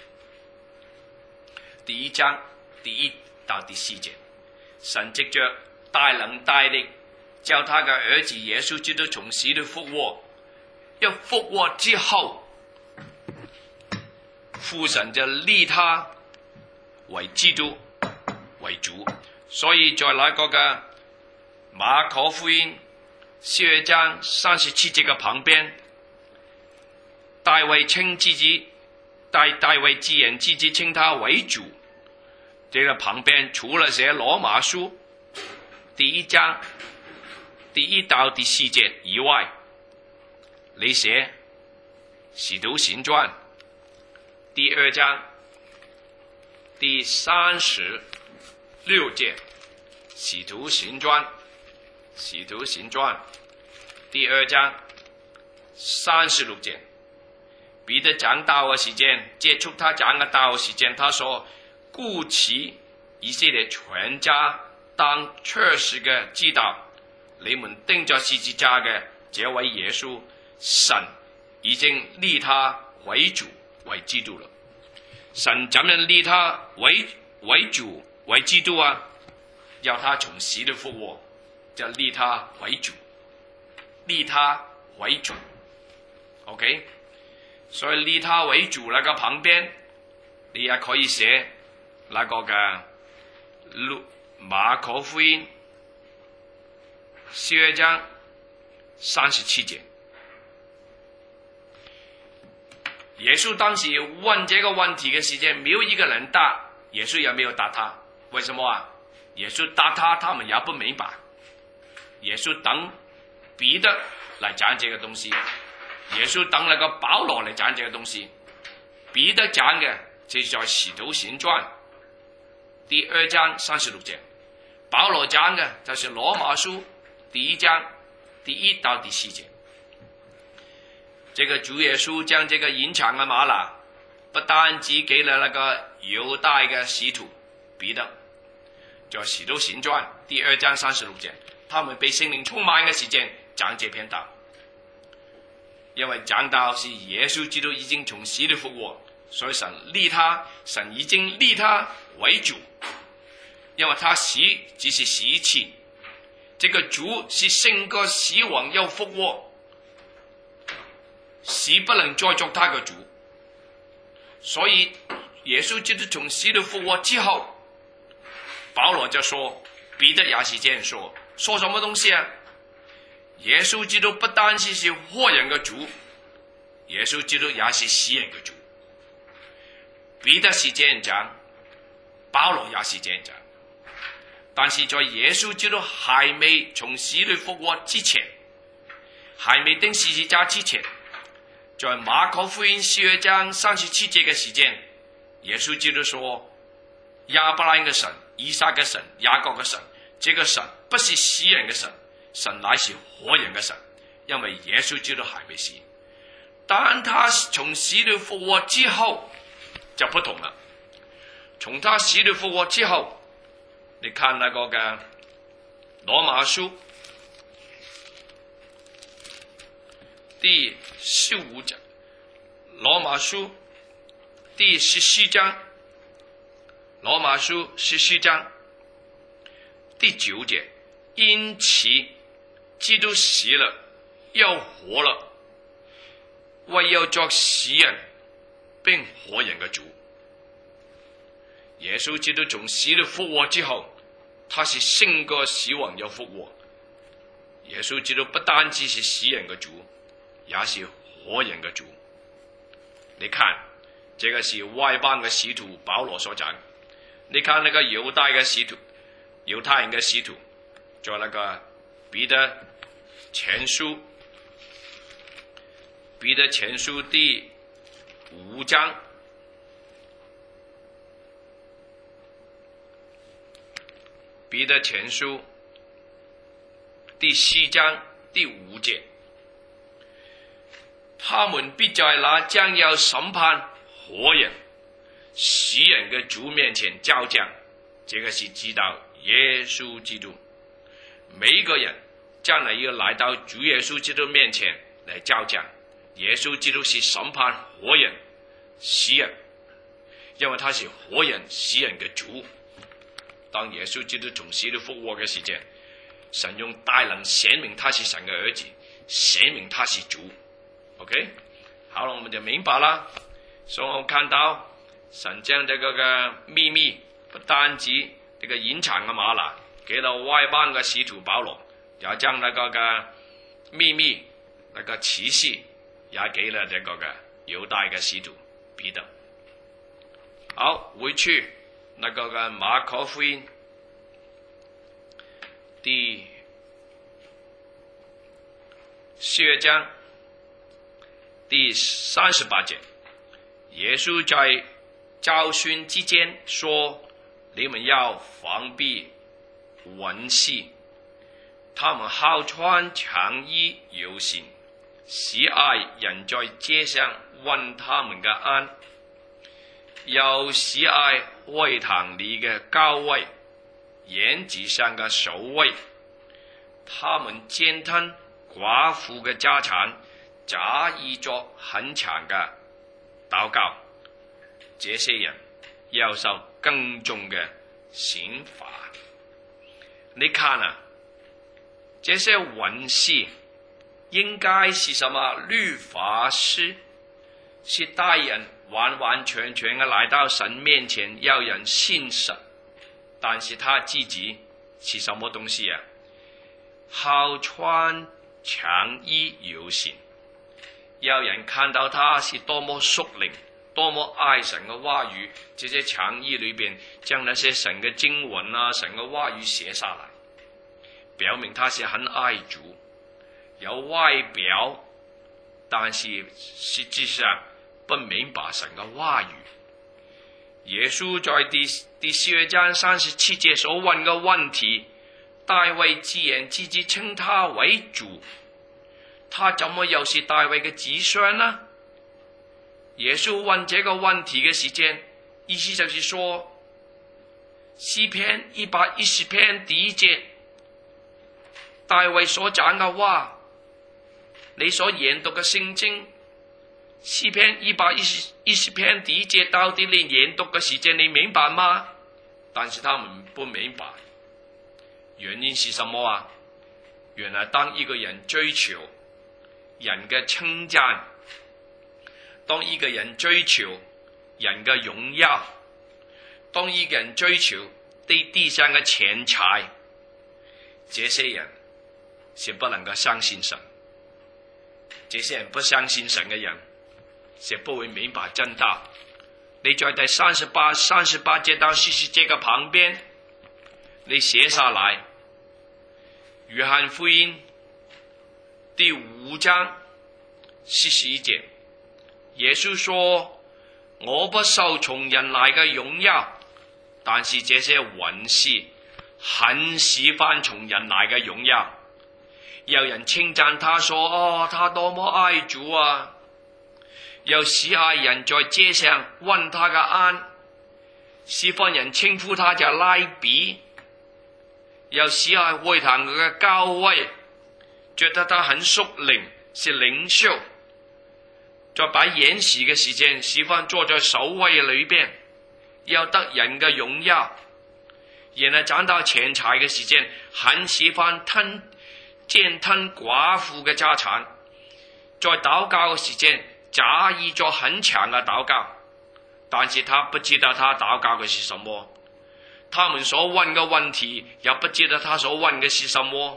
第一章第一到第四節，神藉着大能大力，叫他嘅兒子耶穌基督從死裏復活。一復活之後，父神就立他為基督為主。所以在那個嘅馬可福音十二章三十七節嘅旁邊，大衛稱自己，大大衛自言自己稱他為主。這個旁邊除了寫羅馬書第一章第一到第四節以外，你寫使徒行傳第二章第三十六節，使徒行傳使徒行傳第二章三十六節，彼得講道嘅時間，接觸他講嘅道嘅時間，他說，故此以色列全家當確實嘅知道，你們釘在十字架嘅這位耶穌，神已經立他為主為基督了。神怎樣立他為為主為基督啊？要他從死裏復活，就立他為主，立他為主。OK， 所以立他為主那個旁邊，你也可以寫那個嘅馬可福音十二章三十七節。耶穌當時問這個問題嘅時間，沒有一個人答，耶穌也沒有答他。為什麼啊？耶穌答他，他們也不明白。耶穌等彼得來講這個東西，耶穌等那個保羅來講這個東西。彼得講嘅就是在使徒行傳第二章三十六節，保羅講嘅就是羅馬書第一章第一到第四節。這個主耶穌將這個隱藏嘅嗎哪，不單只給了那個猶大嘅使徒彼得，在使徒行傳第二章三十六節，他們被聖靈充滿嘅時間講這篇道，因為講到是耶穌基督已經從死裏復活，所以神立他，神已經立他為主，因為他死只是死一次，這個主是勝過死亡又復活，死不能再作他嘅主。所以耶穌基督從死裏復活之後，保羅就說，彼得也是這樣說，說什麼東西啊？耶穌基督不單是是活人嘅主，耶穌基督也是死人嘅主。彼得是這樣講，保羅也是這樣講。但是在耶穌基督還未從死裏復活之前，還未釘十字架之前，在馬可福音十二章三十七節嘅時間，耶穌基督說，亞伯拉罕嘅神、以撒嘅神、雅各嘅神，這個神不是死人嘅神，神乃是活人嘅神，因為耶穌基督還未死。但他從死裏復活之後就不同了，從他死裏復活之後，你看那個嘅羅馬書第十五章，羅馬書第十四章，羅馬書十四章第九節，因此基督死了又活了，為要作死人並活人嘅主。耶穌基督從死裏復活之後，他是勝過死亡又復活， 耶穌基督不單止是死人嘅主，也是活人嘅主。你看，這個是外邦嘅使徒保羅所講。你看那個猶大嘅使徒，猶太人嘅使徒，在那個彼得前書，彼得前書第五章，彼得前書第四章第五節，他們必在那將要審判活人死人嘅主面前交賬，這個是指到耶穌基督。每一個人將來要來到主耶穌基督面前來交賬。耶穌基督是審判活人死人，因為他是活人死人嘅主。當耶穌基督從死裏復活嘅時間，神用大能顯明他是神嘅兒子，顯明他是主。OK， 好了，我們就明白啦。所以我看到神將這個嘅秘密不單止這個隱藏嘅嗎哪給了外邦嘅使徒保羅，也將那個嘅秘密那個啟示也給了這個嘅猶大嘅使徒彼得。好，回去那個嘅馬可福音第十二章第三十八節，耶穌在教訓之間說：你們要防備文士，他們好穿長衣遊行，喜愛人在街上問他們嘅安，又喜愛會堂裏嘅高位，筵席上嘅首位。他們踐吞寡婦嘅家產，假意作很長嘅禱告。這些人要受更重嘅刑罰。你看啊，這些文士應該是什麼？律法師，是帶人完完全全嘅來到神面前，要人信神。但是他自己是什麼東西啊？好穿長衣遊行，要人看到他是多麼屬靈，多麼愛神嘅話語。這些長衣裏邊將那些神嘅經文啊、神嘅話語寫下來，表明他是很愛主。有外表，但是實際上不明白神嘅話語。耶穌在第第十二章三十七節所問嘅問題，大衛自然自己稱他為主，他怎麼又是大衛嘅子孫呢？耶穌問這個問題嘅時間，意思就是說，詩篇一百一十篇第一節，大衛所講嘅話，你所研讀嘅聖經，詩篇一百一十一十篇第一節，到底你研讀嘅時間你明白嗎？但是他們不明白，原因是什麼啊？原來當一個人追求人嘅稱讚，當一個人追求人嘅榮耀，當一個人追求地地上嘅錢財，這些人是不能夠相信神。這些人不相信神嘅人，是不會明白真道。你在第三十八、三十八節到四十節嘅旁邊，你寫下來。約翰福音第五章四十一節，耶穌說：我不受從人來嘅榮耀，但是這些文士很喜歡從人來嘅榮耀。有人稱讚他說：哦，他多麼愛主啊！又喜愛人在街上問他嘅安，西方人稱呼他就拉比。又喜愛會堂嘅高位，覺得他很屬靈，是領袖。在擺筵席嘅時間，喜歡坐在首位裏邊，要得人嘅榮耀。然後賺到錢財嘅時間，很喜歡吞踐吞寡婦嘅家產。在禱告嘅時間，假意做很長嘅禱告，但是他不知道他禱告嘅是什麼。他們所問嘅問題，也不知道他所問嘅是什麼。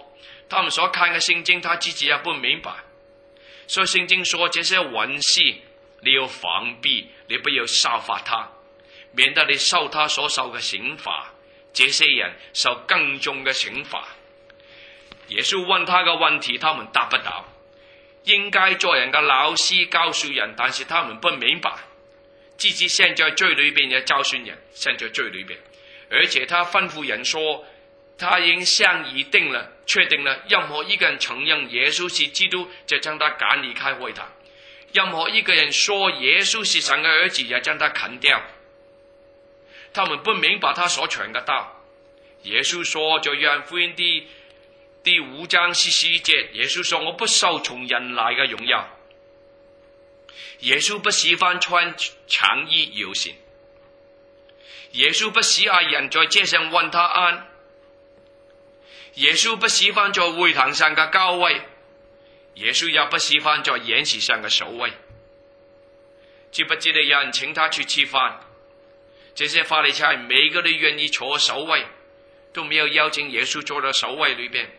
他們所看嘅聖經，他自己也不明白。所以聖經說，這些文士你要防備，你不要效法他，免得你受他所受嘅刑罰。這些人受更重嘅刑罰。耶穌問他嘅問題，他們答不到。應該做人嘅老師教書人，但是他們不明白，自己陷在罪裏邊嘅教訓人，陷在罪裏邊。而且他吩咐人說，他已經商議定了，確定了，任何一個人承認耶穌是基督，就將他趕離開會堂；任何一個人說耶穌是神嘅兒子，也將他砍掉。他們不明白他所傳嘅道。耶穌說，在約翰福音第第五章四十一節，耶穌說，我不受從人來嘅榮耀。耶穌不喜歡穿長衣遊行，耶穌不喜愛人在街上問他安，耶穌不喜歡在會堂上嘅高位，耶穌也不喜歡在宴席上嘅首位。知不知道有人請他去吃飯，這些法利賽人每個都願意坐首位，都沒有邀請耶穌坐到首位裏邊。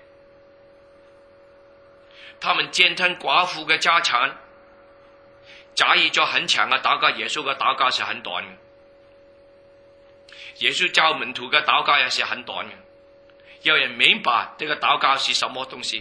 他們踐吞寡婦嘅家產，假意做很長嘅禱告，耶穌嘅禱告是很短嘅。耶穌教門徒嘅禱告也是很短嘅。有人明白這個禱告是什麼東西？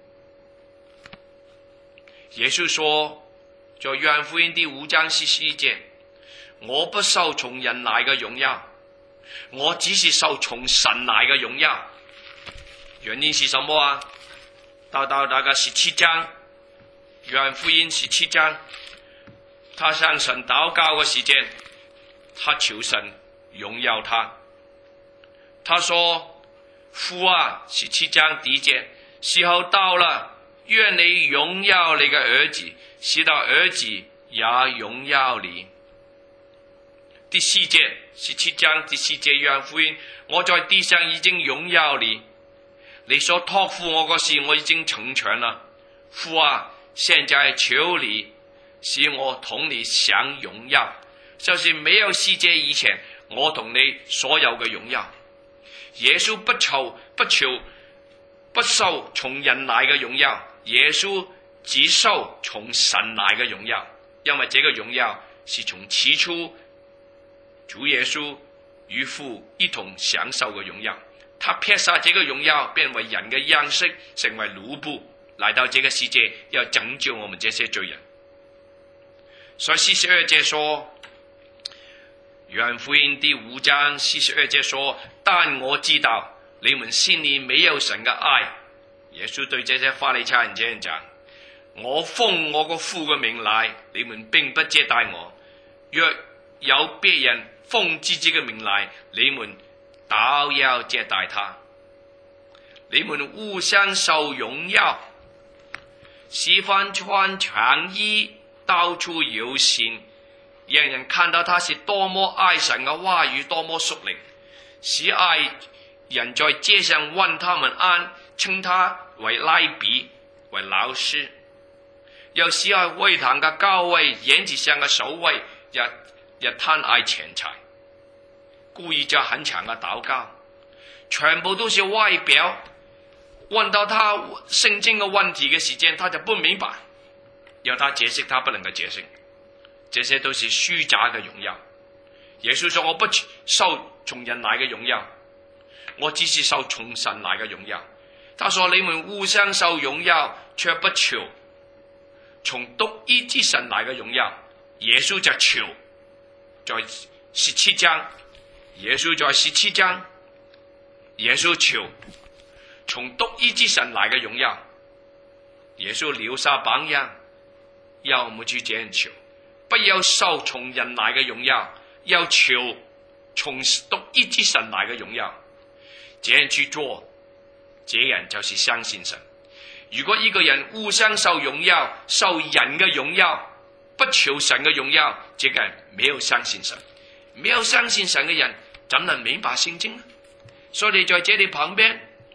耶穌說，在約翰福音第五章四十一節，我不受從人來嘅榮耀，我只是受從神來嘅榮耀。原因是什麼啊？到到那個十七章，約翰福音十七章，他向神禱告嘅時間，他求神榮耀他。他說，父啊，十七章第一節，時候到了，願你榮耀你嘅兒子，使到兒子也榮耀你。第四節，十七章第四節，約翰福音，我在地上已經榮耀你，你所託付我嘅事，我已經成全了。父啊，現在求你使我同你享榮耀，就是沒有世界以前，我同你所有嘅榮耀。耶穌不求不求不受從人來嘅榮耀，耶穌只受從神來嘅榮耀，因為這個榮耀是從起初主耶穌與父一同享受嘅榮耀。他撇下這個榮耀，變為人嘅樣式，成為奴僕，來到這個世界，要拯救我們這些罪人。所以四十二節說，約翰福音第五章四十二節說，但我知道你們心裏沒有神嘅愛。耶穌對這些法利賽人這樣講，我奉我個父嘅名來，你們並不接待我；若有別人奉自己嘅名來，你們都要接待他。你們互相受榮耀，喜歡穿長衣到處遊行，讓人看到他是多麼愛神嘅話語，多麼屬靈，喜愛人在街上問他們安，稱他為拉比，為老師，又喜愛會堂嘅高位，宴席上嘅首位，也也貪愛錢財，故意做很長嘅禱告，全部都是外表。問到他聖經嘅問題嘅時間，他就不明白，要他解釋，他不能夠解釋，這些都是虛假嘅榮耀。耶穌說，我不受從人來嘅榮耀，我只是受從神來嘅榮耀。他說，你們互相受榮耀，卻不求從獨一之神來嘅榮耀。耶穌就求，在十七章，耶穌在十七章，耶穌求從獨一之神來嘅榮耀。耶穌留下榜樣，要我們去這樣求，不要受從人來嘅榮耀，要求從獨一之神來嘅榮耀。這樣去做，這人就是相信神。如果一個人互相受榮耀，受人嘅榮耀，不求神嘅榮耀，這個人沒有相信神。沒有相信神嘅人，怎能明白聖經呢？所以你在這裏旁邊，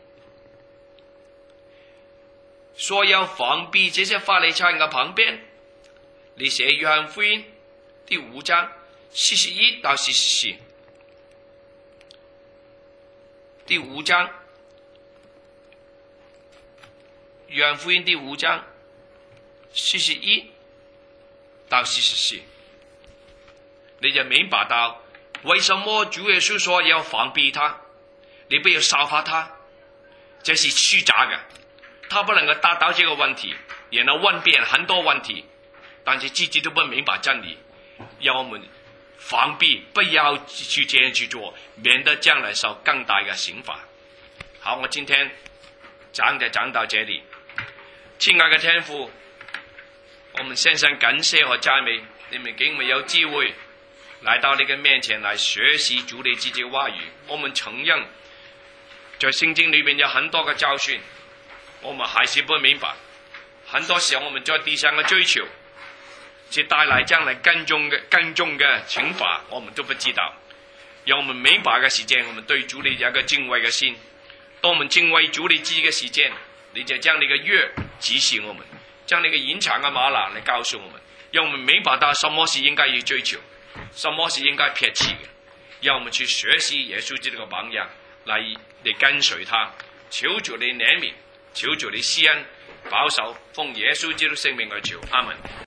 所有防備這些法利賽人嘅旁邊，你寫約翰福音第五章四十一到四十四，第五章约翰福音第五章四十一到四十四，你就明白到為什麼主耶穌說要防備他，你不要效法他，這是虛假的，他不能夠達到這個問題，然後問別人很多問題，但是自己都不明白真理，要我們防備，不要去這樣去做，免得將來受更大的刑罰。好，我今天講就講到這裡。親愛的天父，我們深深感謝和讚美你們，給我們有機會來到你的面前來學習主你自己的話語。我們承認在聖經裡面有很多嘅教訓，我們還是不明白。很多時候我們在地上嘅追求，是帶來將來更重嘅更重嘅懲罰，我們都不知道。讓我們明白嘅時間，我們對主你有一個敬畏嘅心。當我們敬畏主你自己嘅時間，你就將你嘅約指示我們，將你嘅隱藏嘅嗎哪嚟告訴我們，讓我們明白到什麼是應該要追求，什麼是應該撇棄嘅，讓我們去學習耶穌基督嘅榜樣，嚟嚟跟隨他。求主你憐憫，求主你施恩保守，奉耶穌基督聖名而求，阿門。